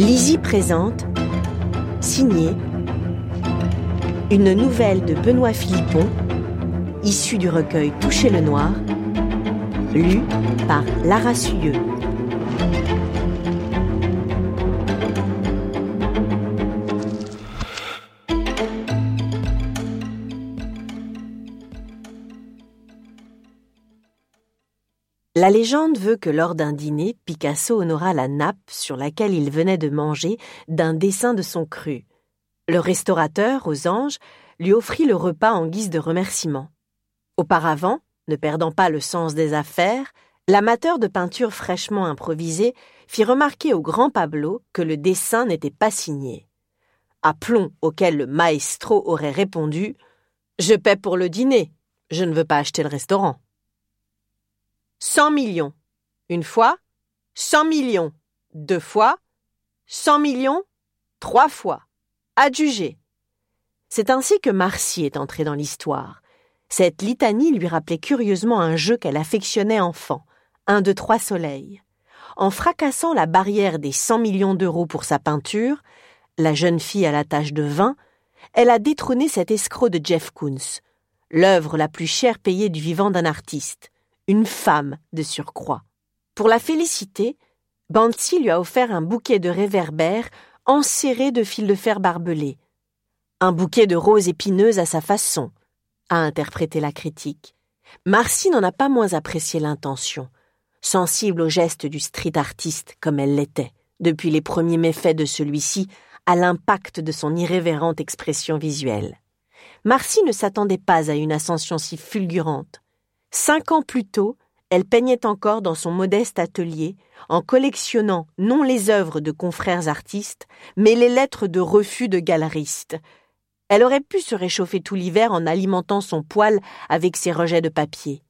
Lizzie présente, signée, une nouvelle de Benoît Philippon, issue du recueil Toucher le noir, lue par Lara Suyeux. La légende veut que lors d'un dîner, Picasso honora la nappe sur laquelle il venait de manger d'un dessin de son cru. Le restaurateur, aux anges, lui offrit le repas en guise de remerciement. Auparavant, ne perdant pas le sens des affaires, l'amateur de peinture fraîchement improvisée fit remarquer au grand Pablo que le dessin n'était pas signé. Aplomb auquel le maestro aurait répondu « Je paie pour le dîner, je ne veux pas acheter le restaurant. » 100 millions. Une fois, 100 millions. 2 fois, 100 millions, 3 fois. Adjugé. C'est ainsi que Marcy est entrée dans l'histoire. Cette litanie lui rappelait curieusement un jeu qu'elle affectionnait enfant, 1, 2, 3 soleils. En fracassant la barrière des 100 millions d'euros pour sa peinture, la jeune fille à la tache de vin, elle a détrôné cet escroc de Jeff Koons, l'œuvre la plus chère payée du vivant d'un artiste. Une femme de surcroît. Pour la féliciter, Banksy lui a offert un bouquet de réverbères enserré de fils de fer barbelés. Un bouquet de roses épineuses à sa façon, a interprété la critique. Marcy n'en a pas moins apprécié l'intention, sensible au geste du street artiste comme elle l'était, depuis les premiers méfaits de celui-ci à l'impact de son irrévérente expression visuelle. Marcy ne s'attendait pas à une ascension si fulgurante. 5 ans plus tôt, elle peignait encore dans son modeste atelier, en collectionnant non les œuvres de confrères artistes, mais les lettres de refus de galeristes. Elle aurait pu se réchauffer tout l'hiver en alimentant son poêle avec ses rejets de papier.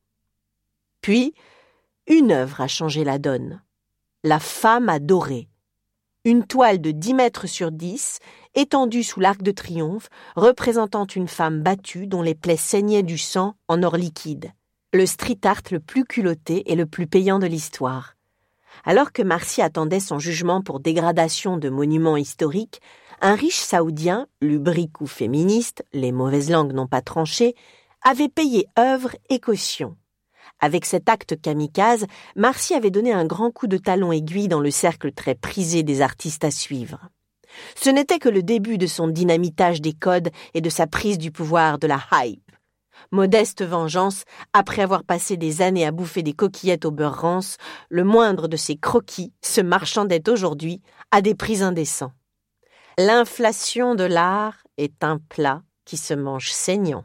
Puis, une œuvre a changé la donne. La femme adorée. Une toile de 10 mètres sur 10, étendue sous l'Arc de Triomphe, représentant une femme battue dont les plaies saignaient du sang en or liquide. Le street art le plus culotté et le plus payant de l'histoire. Alors que Marcy attendait son jugement pour dégradation de monuments historiques, un riche saoudien, lubrique ou féministe, les mauvaises langues n'ont pas tranché, avait payé œuvre et caution. Avec cet acte kamikaze, Marcy avait donné un grand coup de talon aiguille dans le cercle très prisé des artistes à suivre. Ce n'était que le début de son dynamitage des codes et de sa prise du pouvoir de la hype. Modeste vengeance, après avoir passé des années à bouffer des coquillettes au beurre rance, le moindre de ses croquis se marchandait aujourd'hui à des prix indécents. L'inflation de l'art est un plat qui se mange saignant.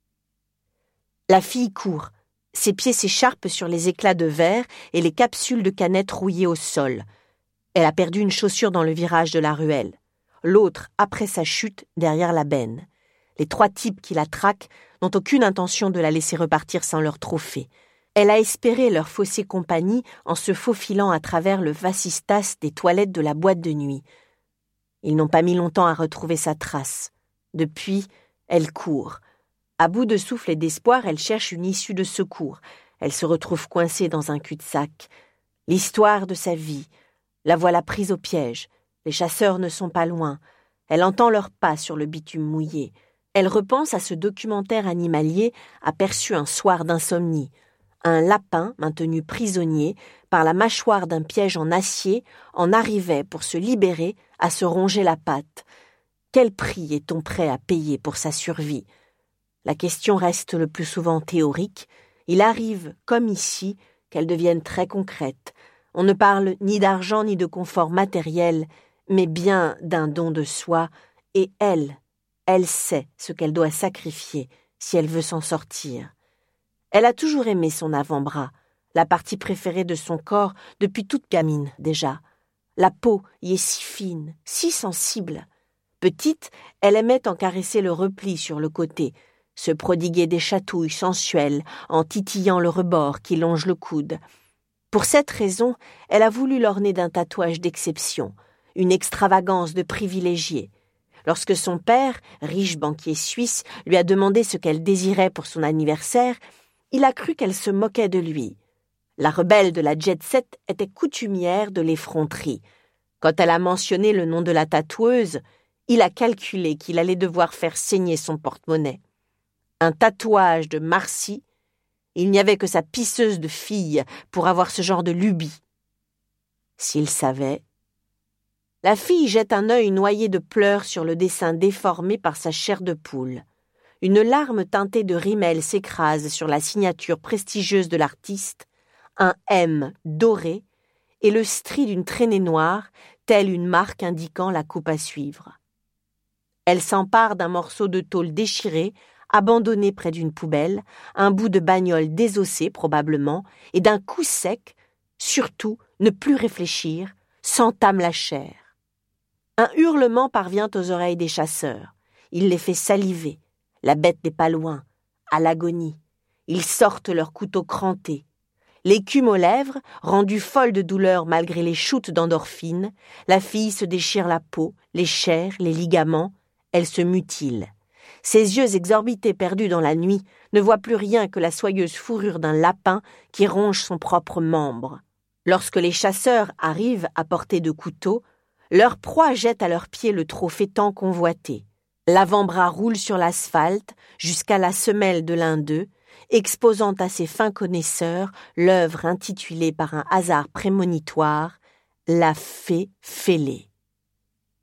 La fille court, ses pieds s'écharpent sur les éclats de verre et les capsules de canettes rouillées au sol. Elle a perdu une chaussure dans le virage de la ruelle, l'autre après sa chute derrière la benne. Les 3 types qui la traquent n'ont aucune intention de la laisser repartir sans leur trophée. Elle a espéré leur fausser compagnie en se faufilant à travers le vasistas des toilettes de la boîte de nuit. Ils n'ont pas mis longtemps à retrouver sa trace. Depuis, elle court. À bout de souffle et d'espoir, elle cherche une issue de secours. Elle se retrouve coincée dans un cul-de-sac. L'histoire de sa vie. La voilà prise au piège. Les chasseurs ne sont pas loin. Elle entend leurs pas sur le bitume mouillé. Elle repense à ce documentaire animalier aperçu un soir d'insomnie. Un lapin, maintenu prisonnier par la mâchoire d'un piège en acier, en arrivait, pour se libérer, à se ronger la patte. Quel prix est-on prêt à payer pour sa survie ? La question reste le plus souvent théorique. Il arrive, comme ici, qu'elle devienne très concrète. On ne parle ni d'argent ni de confort matériel, mais bien d'un don de soi, et elle sait ce qu'elle doit sacrifier si elle veut s'en sortir. Elle a toujours aimé son avant-bras, la partie préférée de son corps depuis toute gamine déjà. La peau y est si fine, si sensible. Petite, elle aimait en caresser le repli sur le côté, se prodiguer des chatouilles sensuelles en titillant le rebord qui longe le coude. Pour cette raison, elle a voulu l'orner d'un tatouage d'exception, une extravagance de privilégié. Lorsque son père, riche banquier suisse, lui a demandé ce qu'elle désirait pour son anniversaire, il a cru qu'elle se moquait de lui. La rebelle de la jet-set était coutumière de l'effronterie. Quand elle a mentionné le nom de la tatoueuse, il a calculé qu'il allait devoir faire saigner son porte-monnaie. Un tatouage de Marcy, il n'y avait que sa pisseuse de fille pour avoir ce genre de lubie. S'il savait... La fille jette un œil noyé de pleurs sur le dessin déformé par sa chair de poule. Une larme teintée de rimel s'écrase sur la signature prestigieuse de l'artiste, un M doré et le stri d'une traînée noire, telle une marque indiquant la coupe à suivre. Elle s'empare d'un morceau de tôle déchiré, abandonné près d'une poubelle, un bout de bagnole désossé probablement, et d'un coup sec, surtout ne plus réfléchir, s'entame la chair. Un hurlement parvient aux oreilles des chasseurs. Il les fait saliver. La bête n'est pas loin, à l'agonie. Ils sortent leurs couteaux crantés. L'écume aux lèvres, rendue folle de douleur malgré les shoots d'endorphine, la fille se déchire la peau, les chairs, les ligaments. Elle se mutile. Ses yeux exorbités perdus dans la nuit ne voient plus rien que la soyeuse fourrure d'un lapin qui ronge son propre membre. Lorsque les chasseurs arrivent à portée de couteau, leur proie jette à leurs pieds le trophée tant convoité. L'avant-bras roule sur l'asphalte jusqu'à la semelle de l'un d'eux, exposant à ses fins connaisseurs l'œuvre intitulée par un hasard prémonitoire « La fée fêlée ».